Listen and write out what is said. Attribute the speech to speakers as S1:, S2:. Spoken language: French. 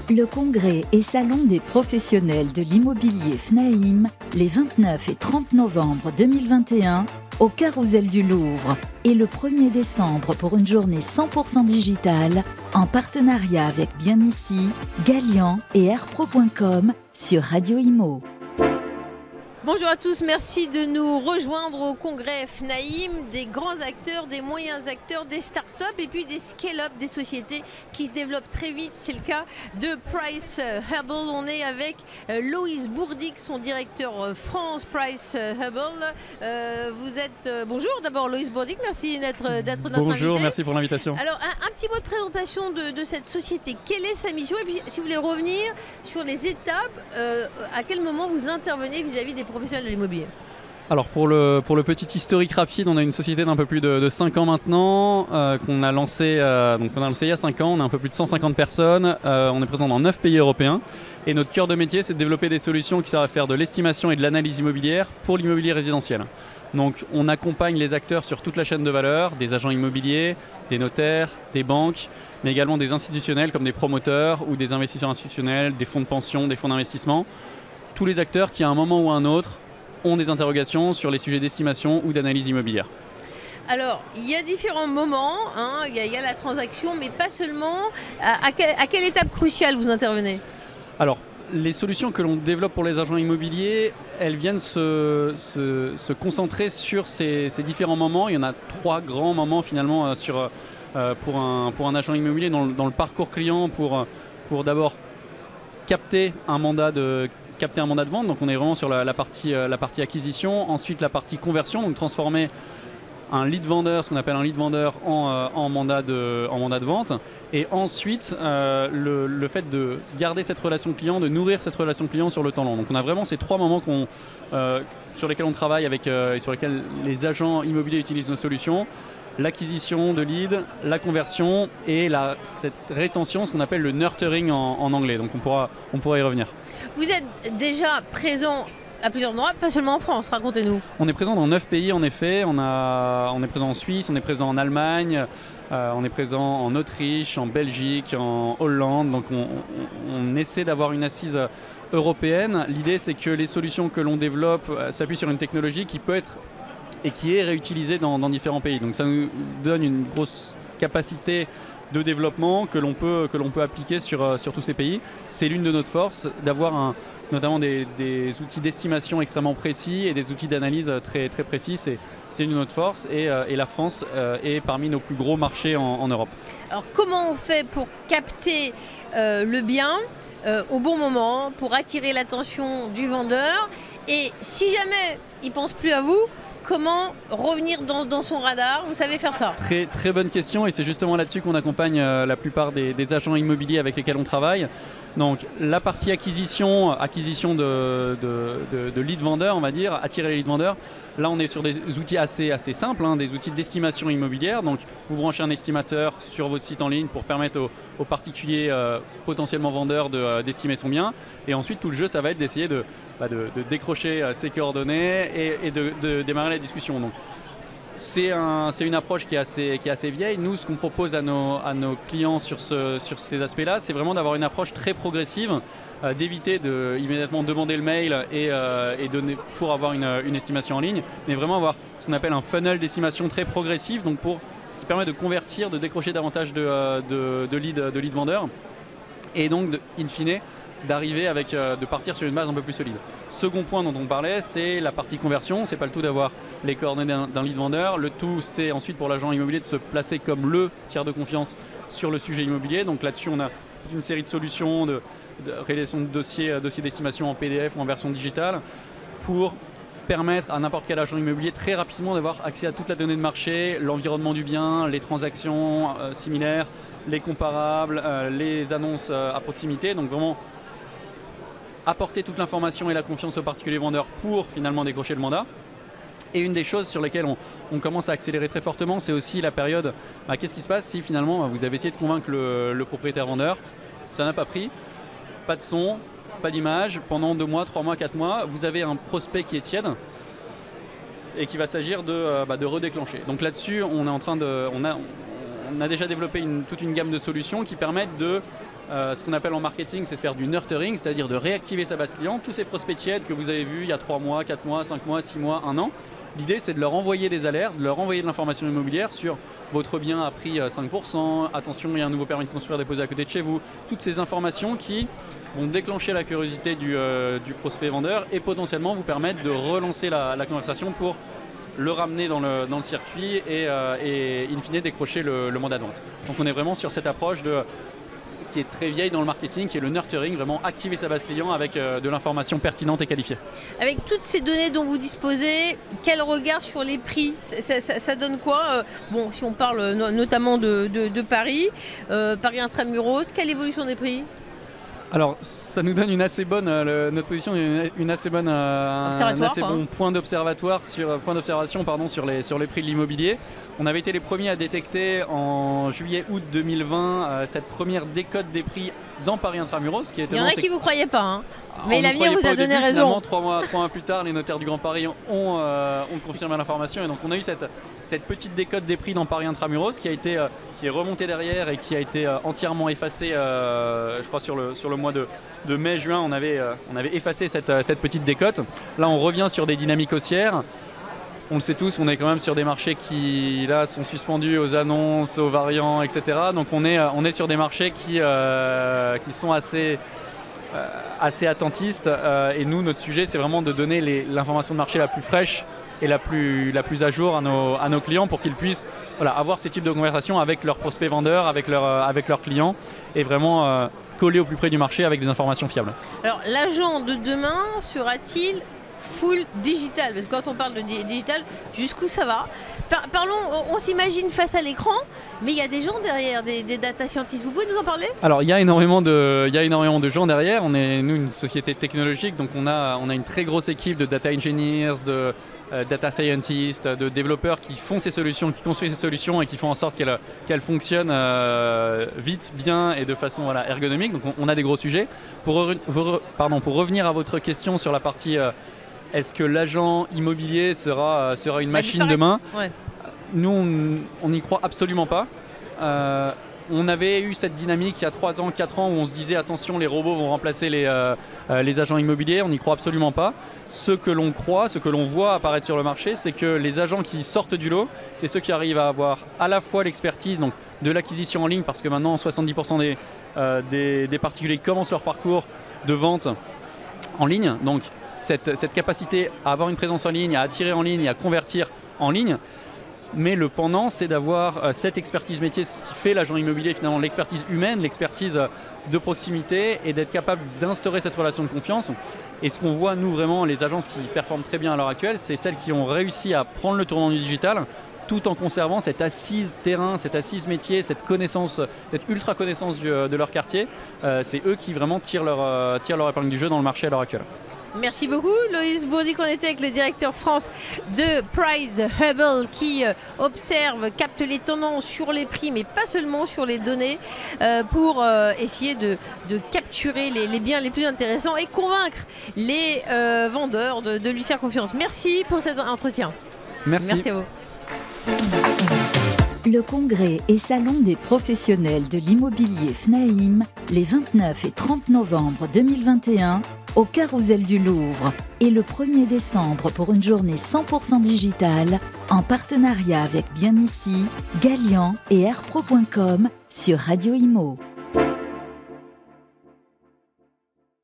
S1: Le congrès et salon des professionnels de l'immobilier FNAIM, les 29 et 30 novembre 2021, au Carrousel du Louvre, et le 1er décembre pour une journée 100% digitale, en partenariat avec Bien Ici, Galian et airpro.com sur Radio Imo.
S2: Bonjour à tous, merci de nous rejoindre au congrès FNAIM, des grands acteurs, des moyens acteurs, des startups et puis des scale-up, des sociétés qui se développent très vite. C'est le cas de Price Hubble. On est avec Loïs Bourdic, son directeur France Price Hubble. Vous êtes... bonjour d'abord Loïs Bourdic, merci d'être notre invité.
S3: Bonjour, merci pour l'invitation.
S2: Alors un petit mot de présentation de cette société. Quelle est sa mission? Et puis si vous voulez revenir sur les étapes, à quel moment vous intervenez vis-à-vis des professionnels de l'immobilier?
S3: Alors pour le petit historique rapide, on a une société d'un peu plus de 5 ans maintenant, qu'on a lancé il y a 5 ans, on a un peu plus de 150 personnes, on est présent dans 9 pays européens et notre cœur de métier c'est de développer des solutions qui servent à faire de l'estimation et de l'analyse immobilière pour l'immobilier résidentiel. Donc on accompagne les acteurs sur toute la chaîne de valeur, des agents immobiliers, des notaires, des banques, mais également des institutionnels comme des promoteurs ou des investisseurs institutionnels, des fonds de pension, des fonds d'investissement. Tous les acteurs qui à un moment ou à un autre ont des interrogations sur les sujets d'estimation ou d'analyse immobilière.
S2: Alors, il y a différents moments, il y a la transaction, mais pas seulement. À quelle étape cruciale vous intervenez? Alors,
S3: les solutions que l'on développe pour les agents immobiliers, elles viennent se concentrer sur ces différents moments. Il y en a 3 grands moments finalement pour un agent immobilier dans le parcours client pour d'abord capter un mandat de vente, donc on est vraiment sur la partie acquisition, ensuite la partie conversion, donc transformer un lead vendeur, ce qu'on appelle un lead vendeur en mandat de vente, et ensuite le fait de garder cette relation client, de nourrir cette relation client sur le temps long. Donc on a vraiment ces 3 moments sur lesquels on travaille et sur lesquels les agents immobiliers utilisent nos solutions: l'acquisition de lead, la conversion et cette rétention, ce qu'on appelle le nurturing en anglais. Donc on pourra y revenir.
S2: Vous êtes déjà présent à plusieurs endroits, pas seulement en France, racontez-nous.
S3: On est présent dans 9 pays en effet, on est présent en Suisse, on est présent en Allemagne, on est présent en Autriche, en Belgique, en Hollande, donc on essaie d'avoir une assise européenne. L'idée c'est que les solutions que l'on développe s'appuient sur une technologie qui peut être et qui est réutilisée dans différents pays. Donc ça nous donne une grosse capacité de développement que l'on peut appliquer sur tous ces pays. C'est l'une de nos forces, d'avoir notamment des outils d'estimation extrêmement précis et des outils d'analyse très, très précis. C'est une de nos forces et la France est parmi nos plus gros marchés en Europe.
S2: Alors comment on fait pour capter le bien au bon moment, pour attirer l'attention du vendeur, et si jamais il ne pense plus à vous, comment revenir dans son radar? Vous savez faire ça?
S3: Très, très bonne question, et c'est justement là-dessus qu'on accompagne la plupart des agents immobiliers avec lesquels on travaille. Donc la partie acquisition de lead vendeurs, on va dire, attirer les lead vendeurs. Là on est sur des outils assez simples, des outils d'estimation immobilière. Donc vous branchez un estimateur sur votre site en ligne pour permettre aux particuliers potentiellement vendeurs d'estimer son bien. Et ensuite tout le jeu ça va être d'essayer de décrocher ses coordonnées et de démarrer la discussion. Donc c'est une approche qui est assez vieille. Nous, ce qu'on propose à nos clients sur ces aspects-là, c'est vraiment d'avoir une approche très progressive, d'éviter de immédiatement demander le mail et donner pour avoir une estimation en ligne, mais vraiment avoir ce qu'on appelle un funnel d'estimation très progressif, donc qui permet de convertir, de décrocher davantage de leads vendeurs, et donc in fine d'arriver de partir sur une base un peu plus solide. Second point dont on parlait, c'est la partie conversion. C'est pas le tout d'avoir les coordonnées d'un lead vendeur. Le tout, c'est ensuite pour l'agent immobilier de se placer comme le tiers de confiance sur le sujet immobilier. Donc là-dessus, on a toute une série de solutions de réalisation de dossiers d'estimation en PDF ou en version digitale pour permettre à n'importe quel agent immobilier très rapidement d'avoir accès à toute la donnée de marché, l'environnement du bien, les transactions similaires, les comparables, les annonces à proximité. Donc vraiment apporter toute l'information et la confiance aux particuliers vendeurs pour finalement décrocher le mandat. Et une des choses sur lesquelles on commence à accélérer très fortement, c'est aussi la période, qu'est-ce qui se passe si finalement vous avez essayé de convaincre le propriétaire vendeur, ça n'a pas pris, pas de son, pas d'image, pendant 2 mois, 3 mois, 4 mois, vous avez un prospect qui est tiède et qui va s'agir de redéclencher. Donc là-dessus, on on a déjà développé toute une gamme de solutions qui permettent de, ce qu'on appelle en marketing, c'est de faire du nurturing, c'est-à-dire de réactiver sa base client, tous ces prospects tièdes que vous avez vus il y a 3 mois, 4 mois, 5 mois, 6 mois, 1 an. L'idée, c'est de leur envoyer des alertes, de leur envoyer de l'information immobilière sur votre bien a pris 5%, attention, il y a un nouveau permis de construire déposé à côté de chez vous. Toutes ces informations qui vont déclencher la curiosité du prospect vendeur et potentiellement vous permettre de relancer la conversation pour le ramener dans le circuit et in fine décrocher le mandat de vente. Donc on est vraiment sur cette approche qui est très vieille dans le marketing, qui est le nurturing, vraiment activer sa base client avec de l'information pertinente et qualifiée.
S2: Avec toutes ces données dont vous disposez, quel regard sur les prix ? Ça donne quoi ? Bon, si on parle notamment de Paris, Paris Intramuros, quelle évolution des prix ?
S3: Alors, ça nous donne une assez bonne, notre position, une assez bonne, un assez bon point d'observation sur les prix de l'immobilier. On avait été les premiers à détecter en juillet-août 2020 cette première décote des prix dans Paris Intramuros. Il
S2: y en a qui ne vous croyaient pas, hein. Mais l'avenir vous a donné raison.
S3: 3 mois plus tard, les notaires du Grand Paris ont confirmé l'information et donc on a eu cette petite décote des prix dans Paris Intramuros qui est remontée derrière et qui a été entièrement effacée. Je crois sur le mois de mai-juin, on avait effacé cette petite décote. Là, on revient sur des dynamiques haussières. On le sait tous, on est quand même sur des marchés qui là sont suspendus aux annonces, aux variants, etc. Donc on est sur des marchés qui sont assez attentistes. Et nous, notre sujet, c'est vraiment de donner l'information de marché la plus fraîche et la plus à jour à nos clients pour qu'ils puissent avoir ce type de conversation avec leurs prospects vendeurs, avec leurs clients et vraiment coller au plus près du marché avec des informations fiables.
S2: Alors l'agent de demain sera-t-il full digital? Parce que quand on parle de digital, jusqu'où ça va? Parlons, on s'imagine face à l'écran, mais il y a des gens derrière, des data scientists. Vous pouvez nous en parler?
S3: Alors il y a énormément de gens derrière. On est nous une société technologique, donc on a une très grosse équipe de data engineers, de data scientists, de développeurs qui font ces solutions, qui construisent ces solutions et qui font en sorte qu'elles fonctionnent vite, bien et de façon ergonomique. Donc on a des gros sujets. Pour revenir à votre question sur la partie est-ce que l'agent immobilier sera une machine demain?
S2: Ouais.
S3: Nous, on n'y croit absolument pas. On avait eu cette dynamique il y a 3 ans, 4 ans où on se disait attention, les robots vont remplacer les agents immobiliers. On n'y croit absolument pas. Ce que l'on croit, ce que l'on voit apparaître sur le marché, c'est que les agents qui sortent du lot, c'est ceux qui arrivent à avoir à la fois l'expertise donc, de l'acquisition en ligne, parce que maintenant 70% des particuliers commencent leur parcours de vente en ligne. Donc cette capacité à avoir une présence en ligne, à attirer en ligne et à convertir en ligne. Mais le pendant, c'est d'avoir cette expertise métier, ce qui fait l'agent immobilier, finalement, l'expertise humaine, l'expertise de proximité et d'être capable d'instaurer cette relation de confiance. Et ce qu'on voit, nous, vraiment, les agences qui performent très bien à l'heure actuelle, c'est celles qui ont réussi à prendre le tournant du digital tout en conservant cette assise terrain, cette assise métier, cette connaissance, cette ultra connaissance de leur quartier. C'est eux qui vraiment tirent leur épingle du jeu dans le marché à l'heure actuelle.
S2: Merci beaucoup Loïs Bourdic. On était avec le directeur France de Price Hubble qui observe, capte les tendances sur les prix, mais pas seulement sur les données, pour essayer de capturer les biens les plus intéressants et convaincre les vendeurs de lui faire confiance. Merci pour cet entretien.
S3: Merci
S2: à vous.
S1: Le congrès et salon des professionnels de l'immobilier FNAIM les 29 et 30 novembre 2021 au Carrousel du Louvre et le 1er décembre pour une journée 100% digitale en partenariat avec Bien Ici, Galian et Airpro.com sur Radio Imo.